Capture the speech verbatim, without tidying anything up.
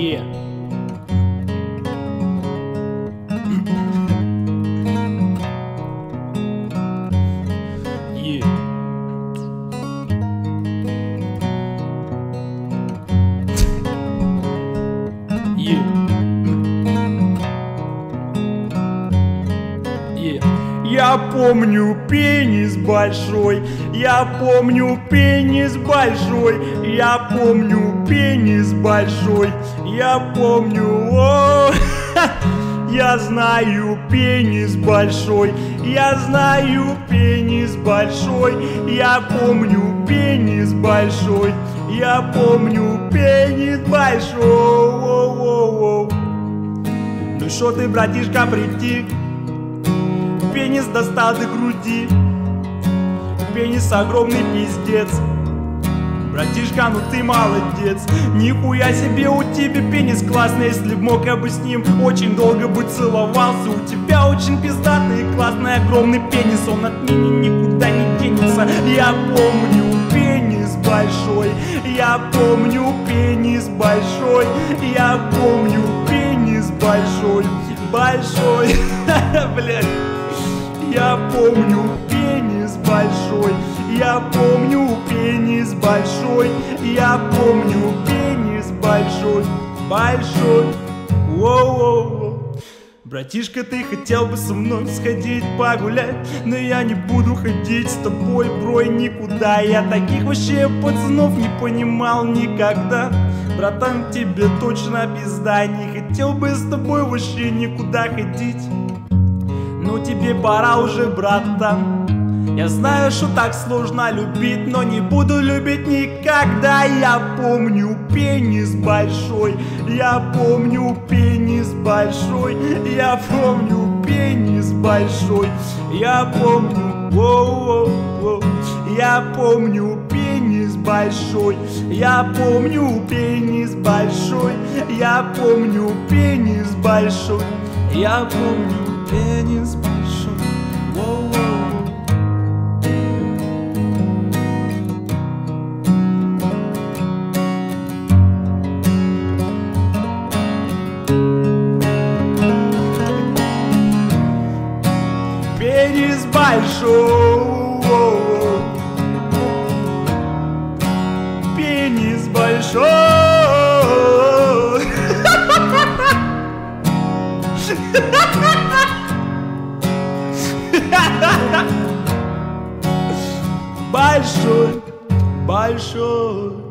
Yeah. Yeah. Yeah. Yeah. Я помню пенис большой, я помню пенис большой, я помню пенис большой, я помню, о, я знаю пенис большой, я знаю пенис большой, я помню пенис большой, я помню пенис большой. О-о-о. Ну шо ты, братишка, притих? Пенис достал до груди, пенис огромный пиздец. Братишка, ну ты молодец, нихуя себе у тебя пенис классный. Если б мог, я бы с ним очень долго бы целовался. У тебя очень пиздатый и классный огромный пенис, он от меня никуда не денется. Я помню пенис большой, я помню пенис большой, я помню пенис большой, большой, блядь. Я помню пенис большой, я помню пенис большой, я помню пенис большой, большой. Воу-воу-воу. Братишка, ты хотел бы со мной сходить погулять, но я не буду ходить с тобой, брой, никуда. Я таких вообще пацанов не понимал никогда. Братан, тебе точно пизда, не хотел бы с тобой вообще никуда ходить. Ну тебе пора уже, братан. Я знаю, что так сложно любить, но не буду любить никогда. Я помню пенис большой, я помню пенис большой, я помню пенис большой, я помню, воу-воу-воу. Я помню пенис большой, я помню пенис большой, я помню пенис большой, я помню пенис большой. Воу-воу. Пенис большой, пенис большой. Большой, большой.